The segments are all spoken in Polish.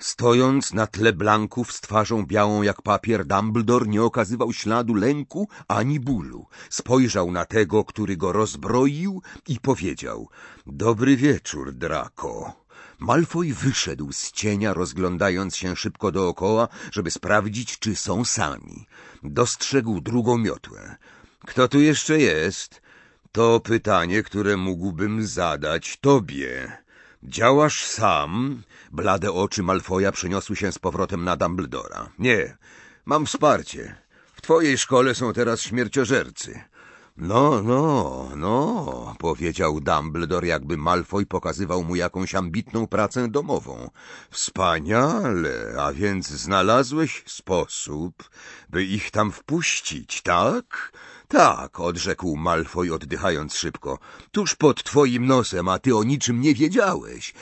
Stojąc na tle blanków z twarzą białą jak papier, Dumbledore nie okazywał śladu lęku ani bólu. Spojrzał na tego, który go rozbroił i powiedział: „Dobry wieczór, Draco”. Malfoy wyszedł z cienia, rozglądając się szybko dookoła, żeby sprawdzić, czy są sami. Dostrzegł drugą miotłę. „Kto tu jeszcze jest?” „To pytanie, które mógłbym zadać tobie. Działasz sam?” Blade oczy Malfoya przeniosły się z powrotem na Dumbledora. „Nie, mam wsparcie. W twojej szkole są teraz śmierciożercy”. No, powiedział Dumbledore, jakby Malfoy pokazywał mu jakąś ambitną pracę domową. „Wspaniale, a więc znalazłeś sposób, by ich tam wpuścić, tak?” „Tak”, odrzekł Malfoy, oddychając szybko. „Tuż pod twoim nosem, a ty o niczym nie wiedziałeś.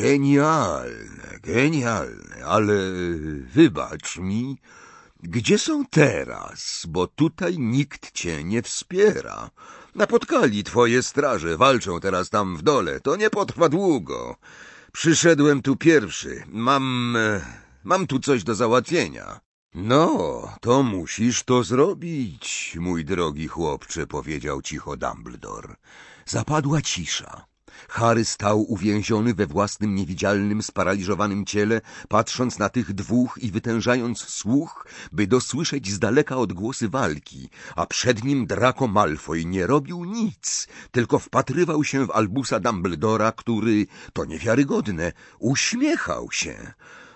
Genialne, ale wybacz mi. Gdzie są teraz? Bo tutaj nikt cię nie wspiera. Napotkali twoje straże, walczą teraz tam w dole. To nie potrwa długo. Przyszedłem tu pierwszy. Mam tu coś do załatwienia”. „No, to musisz to zrobić, mój drogi chłopcze”, powiedział cicho Dumbledore. Zapadła cisza. Harry stał uwięziony we własnym niewidzialnym, sparaliżowanym ciele, patrząc na tych dwóch i wytężając słuch, by dosłyszeć z daleka odgłosy walki, a przed nim Draco Malfoy nie robił nic, tylko wpatrywał się w Albusa Dumbledora, który, to niewiarygodne, uśmiechał się.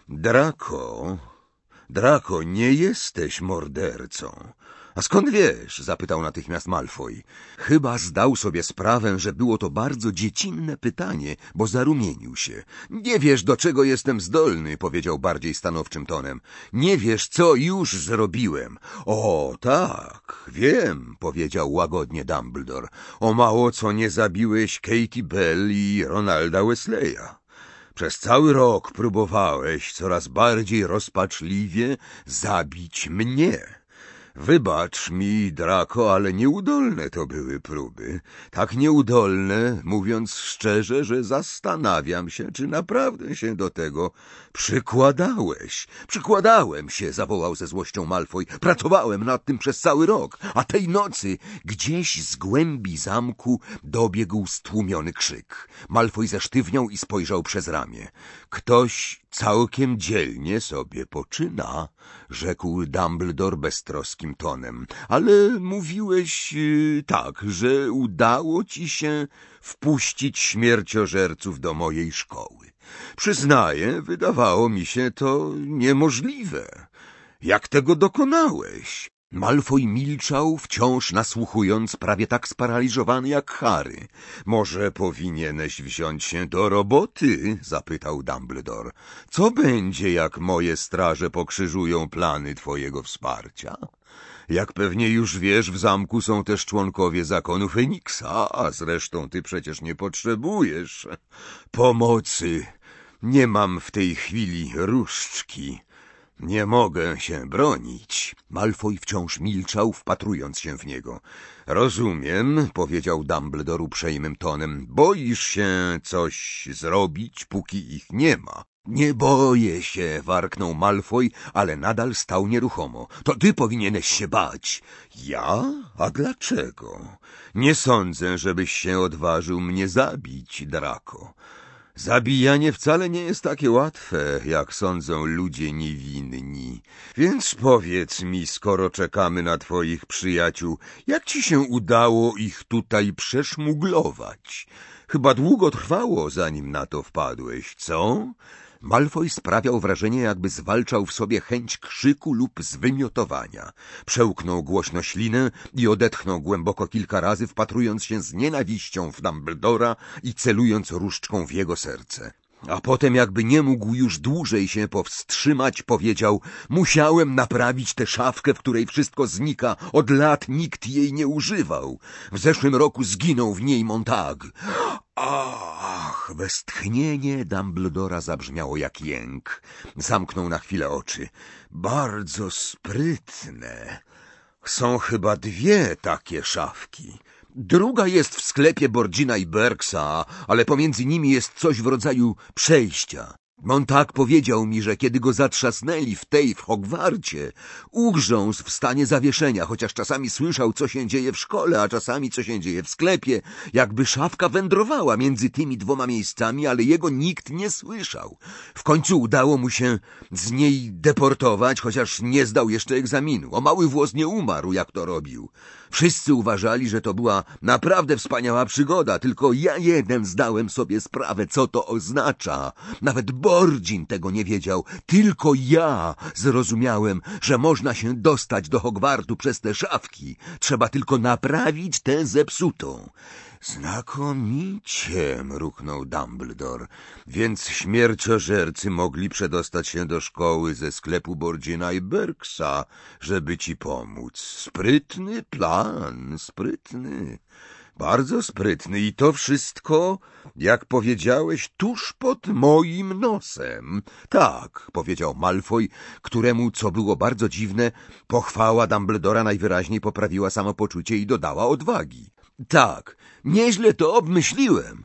Draco, nie jesteś mordercą”. „A skąd wiesz?” zapytał natychmiast Malfoy. Chyba zdał sobie sprawę, że było to bardzo dziecinne pytanie, bo zarumienił się. „Nie wiesz, do czego jestem zdolny”, powiedział bardziej stanowczym tonem. „Nie wiesz, co już zrobiłem”. „O, tak, wiem”, powiedział łagodnie Dumbledore. „O mało co nie zabiłeś Katie Bell i Ronalda Wesleya. Przez cały rok próbowałeś coraz bardziej rozpaczliwie zabić mnie. Wybacz mi, Draco, ale nieudolne to były próby. Tak nieudolne, mówiąc szczerze, że zastanawiam się, czy naprawdę się do tego przykładałeś”. „Przykładałem się”, zawołał ze złością Malfoy. „Pracowałem nad tym przez cały rok, a tej nocy gdzieś z głębi zamku dobiegł stłumiony krzyk”. Malfoy zesztywniał i spojrzał przez ramię. „Ktoś całkiem dzielnie sobie poczyna”, rzekł Dumbledore beztroskim tonem. „Ale mówiłeś tak, że udało ci się wpuścić śmierciożerców do mojej szkoły. Przyznaję, wydawało mi się to niemożliwe. Jak tego dokonałeś?” Malfoy milczał, wciąż nasłuchując, prawie tak sparaliżowany jak Harry. „Może powinieneś wziąć się do roboty?” zapytał Dumbledore. „Co będzie, jak moje straże pokrzyżują plany twojego wsparcia? Jak pewnie już wiesz, w zamku są też członkowie zakonu Feniksa, a zresztą ty przecież nie potrzebujesz pomocy. Nie mam w tej chwili różdżki. Nie mogę się bronić”. Malfoy wciąż milczał, wpatrując się w niego. „Rozumiem”, powiedział Dumbledore uprzejmym tonem. „Boisz się coś zrobić, póki ich nie ma”. „Nie boję się”, warknął Malfoy, ale nadal stał nieruchomo. „To ty powinieneś się bać”. „Ja? A dlaczego? Nie sądzę, żebyś się odważył mnie zabić, Draco. Zabijanie wcale nie jest takie łatwe, jak sądzą ludzie niewinni. Więc powiedz mi, skoro czekamy na twoich przyjaciół, jak ci się udało ich tutaj przeszmuglować? Chyba długo trwało, zanim na to wpadłeś, co?” Malfoy sprawiał wrażenie, jakby zwalczał w sobie chęć krzyku lub zwymiotowania. Przełknął głośno ślinę i odetchnął głęboko kilka razy, wpatrując się z nienawiścią w Dumbledora i celując różdżką w jego serce. A potem, jakby nie mógł już dłużej się powstrzymać, powiedział: „Musiałem naprawić tę szafkę, w której wszystko znika. Od lat nikt jej nie używał. W zeszłym roku zginął w niej Montag”. „Ach!” Westchnienie Dumbledora zabrzmiało jak jęk. Zamknął na chwilę oczy. „Bardzo sprytne. Są chyba dwie takie szafki. Druga jest w sklepie Borgina i Berksa, ale pomiędzy nimi jest coś w rodzaju przejścia. On tak powiedział mi, że kiedy go zatrzasnęli w Hogwarcie, ugrzązł w stanie zawieszenia, chociaż czasami słyszał, co się dzieje w szkole, a czasami, co się dzieje w sklepie, jakby szafka wędrowała między tymi dwoma miejscami, ale jego nikt nie słyszał. W końcu udało mu się z niej deportować, chociaż nie zdał jeszcze egzaminu. O mały włos nie umarł, jak to robił. Wszyscy uważali, że to była naprawdę wspaniała przygoda, tylko ja jeden zdałem sobie sprawę, co to oznacza. Nawet Bordzin tego nie wiedział, tylko ja zrozumiałem, że można się dostać do Hogwartu przez te szafki. Trzeba tylko naprawić tę zepsutą. Znakomicie, mruknął Dumbledore. Więc śmierciożercy mogli przedostać się do szkoły ze sklepu Bordzina i Berksa, żeby ci pomóc. Sprytny plan, sprytny. Bardzo sprytny i to wszystko, jak powiedziałeś, tuż pod moim nosem. Tak, powiedział Malfoy, któremu, co było bardzo dziwne, pochwała Dumbledora najwyraźniej poprawiła samopoczucie i dodała odwagi. Tak, nieźle to obmyśliłem.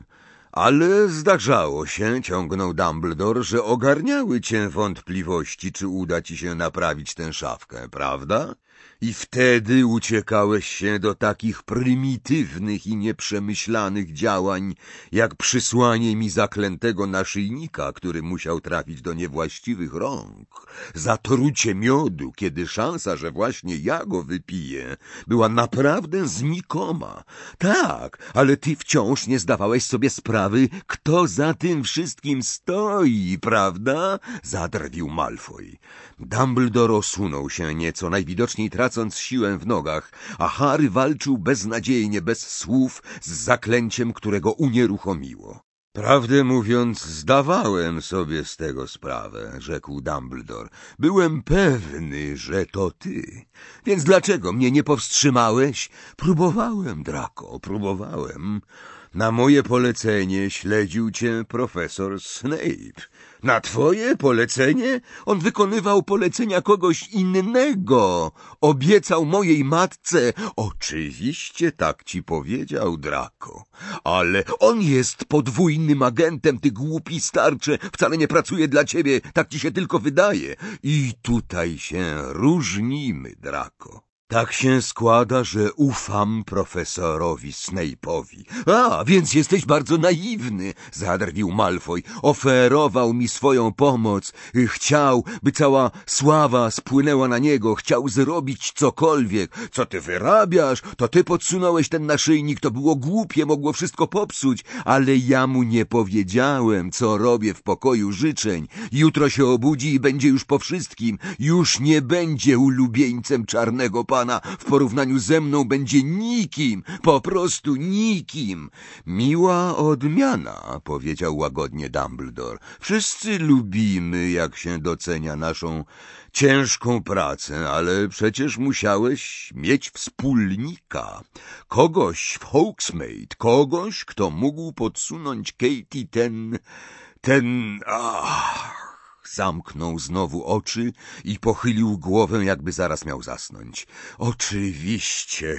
Ale zdarzało się, ciągnął Dumbledore, że ogarniały cię wątpliwości, czy uda ci się naprawić tę szafkę, prawda? I wtedy uciekałeś się do takich prymitywnych i nieprzemyślanych działań, jak przysłanie mi zaklętego naszyjnika, który musiał trafić do niewłaściwych rąk, zatrucie miodu, kiedy szansa, że właśnie ja go wypiję, była naprawdę znikoma. Tak, ale ty wciąż nie zdawałeś sobie sprawy, kto za tym wszystkim stoi, prawda? Zadrwił Malfoy. Dumbledore osunął się nieco, najwidoczniej tracąc siłę w nogach, a Harry walczył beznadziejnie, bez słów, z zaklęciem, którego unieruchomiło. Prawdę mówiąc, zdawałem sobie z tego sprawę, rzekł Dumbledore. Byłem pewny, że to ty. Więc dlaczego mnie nie powstrzymałeś? Próbowałem, Draco, próbowałem. Na moje polecenie śledził cię profesor Snape. Na twoje polecenie? On wykonywał polecenia kogoś innego. Obiecał mojej matce. Oczywiście tak ci powiedział, Draco. Ale on jest podwójnym agentem, ty głupi starcze. Wcale nie pracuje dla ciebie, tak ci się tylko wydaje. I tutaj się różnimy, Draco. Tak się składa, że ufam profesorowi Snape'owi. A, więc jesteś bardzo naiwny, zadrwił Malfoy. Oferował mi swoją pomoc. Chciał, by cała sława spłynęła na niego. Chciał zrobić cokolwiek. Co ty wyrabiasz? To ty podsunąłeś ten naszyjnik. To było głupie, mogło wszystko popsuć. Ale ja mu nie powiedziałem, co robię w pokoju życzeń. Jutro się obudzi i będzie już po wszystkim. Już nie będzie ulubieńcem czarnego pana. W porównaniu ze mną będzie nikim, po prostu nikim. Miła odmiana, powiedział łagodnie Dumbledore. Wszyscy lubimy, jak się docenia naszą ciężką pracę, ale przecież musiałeś mieć wspólnika. Kogoś w Hogsmeade, kogoś, kto mógł podsunąć Katie ten... Zamknął znowu oczy i pochylił głowę, jakby zaraz miał zasnąć. Oczywiście,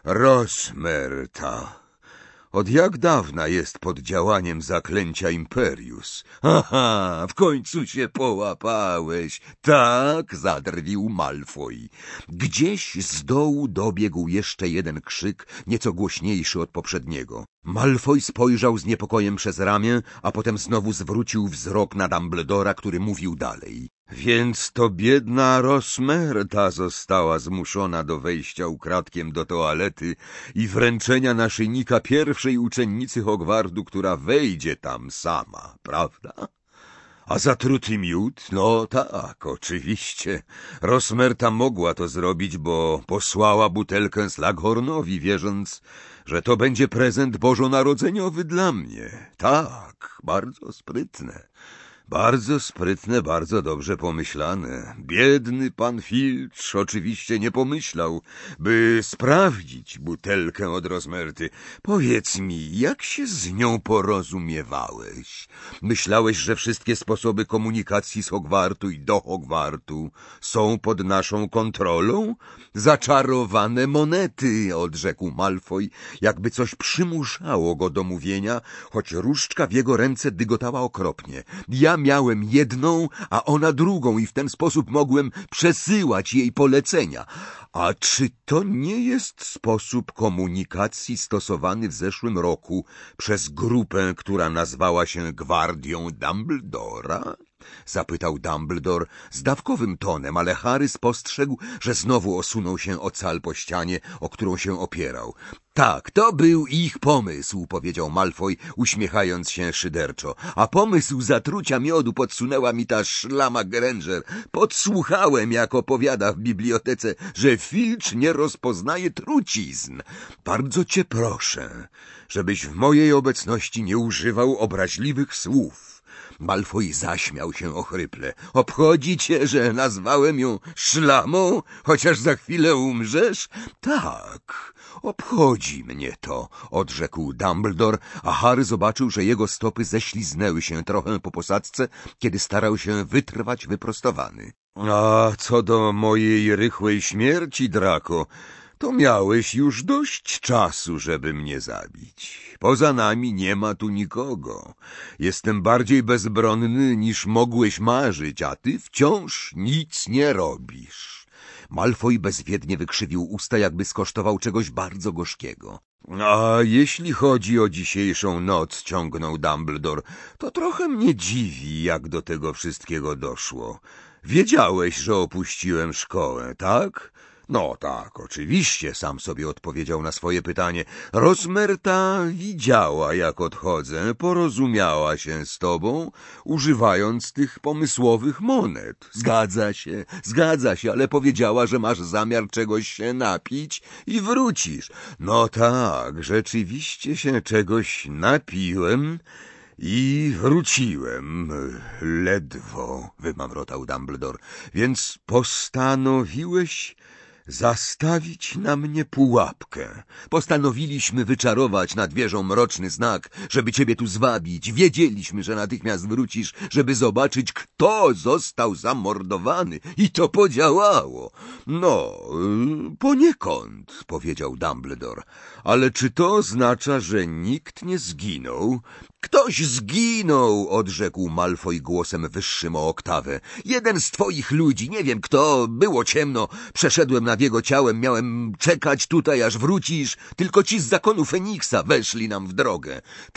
Rosmerta. Od jak dawna jest pod działaniem zaklęcia Imperius? Aha, w końcu się połapałeś. Tak, zadrwił Malfoy. Gdzieś z dołu dobiegł jeszcze jeden krzyk, nieco głośniejszy od poprzedniego. Malfoy spojrzał z niepokojem przez ramię, a potem znowu zwrócił wzrok na Dumbledora, który mówił dalej. Więc to biedna Rosmerta została zmuszona do wejścia ukradkiem do toalety i wręczenia naszyjnika pierwszej uczennicy Hogwartu, która wejdzie tam sama, prawda? A zatruty miód? No tak, oczywiście. Rosmerta mogła to zrobić, bo posłała butelkę Slughornowi, wierząc, że to będzie prezent bożonarodzeniowy dla mnie. Tak, bardzo sprytne. Bardzo sprytne, bardzo dobrze pomyślane. Biedny pan Filcz oczywiście nie pomyślał, by sprawdzić butelkę od Rosmerty. Powiedz mi, jak się z nią porozumiewałeś? Myślałeś, że wszystkie sposoby komunikacji z Hogwartu i do Hogwartu są pod naszą kontrolą? Zaczarowane monety, odrzekł Malfoy, jakby coś przymuszało go do mówienia, choć różdżka w jego ręce dygotała okropnie. Ja miałem jedną, a ona drugą i w ten sposób mogłem przesyłać jej polecenia. A czy to nie jest sposób komunikacji stosowany w zeszłym roku przez grupę, która nazwała się Gwardią Dumbledora? Zapytał Dumbledore zdawkowym tonem, ale Harry spostrzegł, że znowu osunął się o cal po ścianie, o którą się opierał. Tak, to był ich pomysł, powiedział Malfoy, uśmiechając się szyderczo. A pomysł zatrucia miodu podsunęła mi ta szlama Granger. Podsłuchałem, jak opowiada w bibliotece, że Filch nie rozpoznaje trucizn. Bardzo cię proszę, żebyś w mojej obecności nie używał obraźliwych słów. Malfoy zaśmiał się ochryple. Obchodzi cię, że nazwałem ją szlamą, chociaż za chwilę umrzesz? Tak, obchodzi mnie to, odrzekł Dumbledore, a Harry zobaczył, że jego stopy ześliznęły się trochę po posadzce, kiedy starał się wytrwać wyprostowany. A co do mojej rychłej śmierci, Draco, to miałeś już dość czasu, żeby mnie zabić. Poza nami nie ma tu nikogo. Jestem bardziej bezbronny, niż mogłeś marzyć, a ty wciąż nic nie robisz. Malfoy bezwiednie wykrzywił usta, jakby skosztował czegoś bardzo gorzkiego. A jeśli chodzi o dzisiejszą noc, ciągnął Dumbledore, to trochę mnie dziwi, jak do tego wszystkiego doszło. Wiedziałeś, że opuściłem szkołę, tak? No tak, oczywiście, sam sobie odpowiedział na swoje pytanie. Rosmerta widziała, jak odchodzę, porozumiała się z tobą, używając tych pomysłowych monet. Zgadza się, ale powiedziała, że masz zamiar czegoś się napić i wrócisz. No tak, rzeczywiście się czegoś napiłem i wróciłem. Ledwo, wymamrotał Dumbledore. Więc postanowiłeś zastawić na mnie pułapkę. Postanowiliśmy wyczarować nad wieżą mroczny znak, żeby ciebie tu zwabić. Wiedzieliśmy, że natychmiast wrócisz, żeby zobaczyć, kto został zamordowany. I to podziałało. No, poniekąd, powiedział Dumbledore. Ale czy to oznacza, że nikt nie zginął? Ktoś zginął, odrzekł Malfoy głosem wyższym o oktawę. Jeden z twoich ludzi, nie wiem kto, było ciemno. Przeszedłem nad jego ciałem, miałem czekać tutaj, aż wrócisz. Tylko ci z zakonu Feniksa weszli nam w drogę.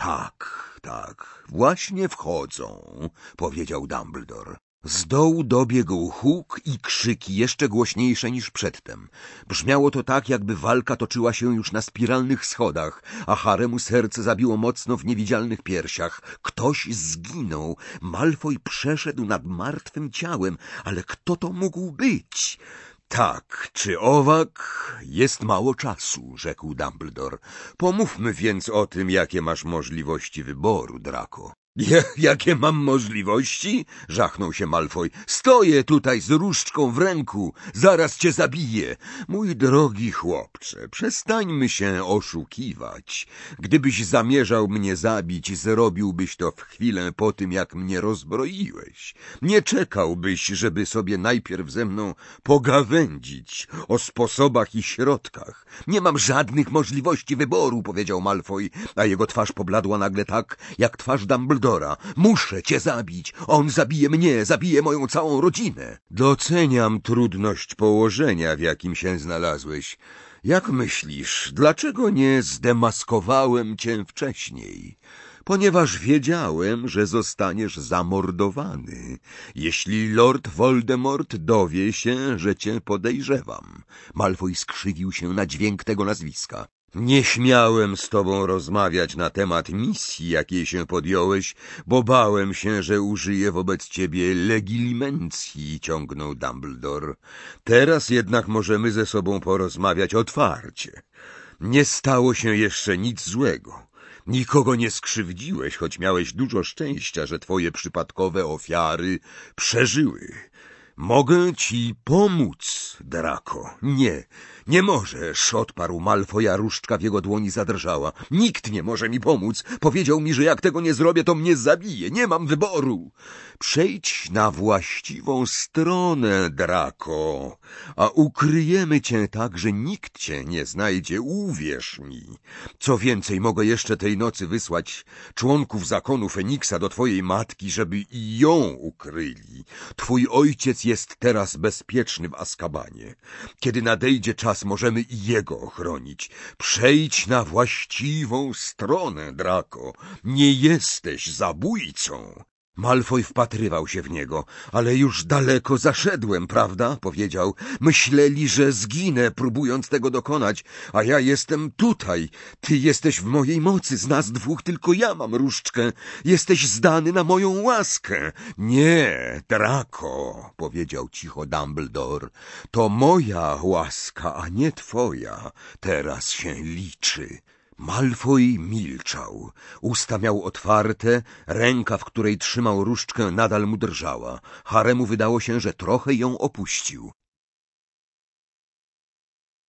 Tak, właśnie wchodzą, powiedział Dumbledore. Z dołu dobiegł huk i krzyki jeszcze głośniejsze niż przedtem. Brzmiało to tak, jakby walka toczyła się już na spiralnych schodach, a Haremu serce zabiło mocno w niewidzialnych piersiach. Ktoś zginął. Malfoy przeszedł nad martwym ciałem, ale kto to mógł być? Tak czy owak, jest mało czasu, rzekł Dumbledore. Pomówmy więc o tym, jakie masz możliwości wyboru, Draco. Jakie mam możliwości? Żachnął się Malfoy. Stoję tutaj z różdżką w ręku. Zaraz cię zabiję. Mój drogi chłopcze, przestańmy się oszukiwać. Gdybyś zamierzał mnie zabić, zrobiłbyś to w chwilę po tym, jak mnie rozbroiłeś. Nie czekałbyś, żeby sobie najpierw ze mną pogawędzić o sposobach i środkach. Nie mam żadnych możliwości wyboru, powiedział Malfoy, a jego twarz pobladła nagle tak, jak twarz Dumbledora. Muszę cię zabić. On zabije mnie, zabije moją całą rodzinę. Doceniam trudność położenia, w jakim się znalazłeś. Jak myślisz, dlaczego nie zdemaskowałem cię wcześniej? Ponieważ wiedziałem, że zostaniesz zamordowany, jeśli Lord Voldemort dowie się, że cię podejrzewam. Malfoy skrzywił się na dźwięk tego nazwiska. Nie śmiałem z tobą rozmawiać na temat misji, jakiej się podjąłeś, bo bałem się, że użyję wobec ciebie legilimencji, ciągnął Dumbledore. Teraz jednak możemy ze sobą porozmawiać otwarcie. Nie stało się jeszcze nic złego. Nikogo nie skrzywdziłeś, choć miałeś dużo szczęścia, że twoje przypadkowe ofiary przeżyły. Mogę ci pomóc, Draco. Nie możesz, odparł Malfoy, a różdżka w jego dłoni zadrżała. Nikt nie może mi pomóc. Powiedział mi, że jak tego nie zrobię, to mnie zabije. Nie mam wyboru. Przejdź na właściwą stronę, Draco, a ukryjemy cię tak, że nikt cię nie znajdzie, uwierz mi. Co więcej, mogę jeszcze tej nocy wysłać członków zakonu Feniksa do twojej matki, żeby i ją ukryli. Twój ojciec jest teraz bezpieczny w Azkabanie. Kiedy nadejdzie czas, możemy i jego ochronić. Przejdź na właściwą stronę, Draco. Nie jesteś zabójcą. Malfoy wpatrywał się w niego. Ale już daleko zaszedłem, prawda? Powiedział. Myśleli, że zginę, próbując tego dokonać, a ja jestem tutaj. Ty jesteś w mojej mocy. Z nas dwóch tylko ja mam różdżkę. Jesteś zdany na moją łaskę. Nie, Draco, powiedział cicho Dumbledore. To moja łaska, a nie twoja. Teraz się liczy. Malfoy milczał. Usta miał otwarte, ręka, w której trzymał różdżkę, nadal mu drżała. Haremu wydało się, że trochę ją opuścił.